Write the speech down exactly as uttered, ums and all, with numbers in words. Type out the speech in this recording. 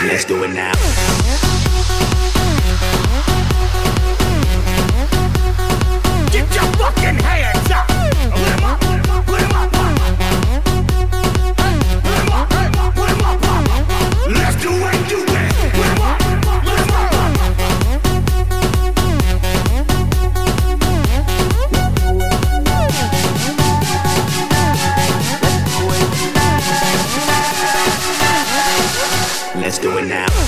Let's do it now. Get your fucking hands up. Put 'em up, put 'em up, put 'em up. Put 'em up, put 'em up. Let's do it, do it. Put 'em up, put 'em up. Let's do it now.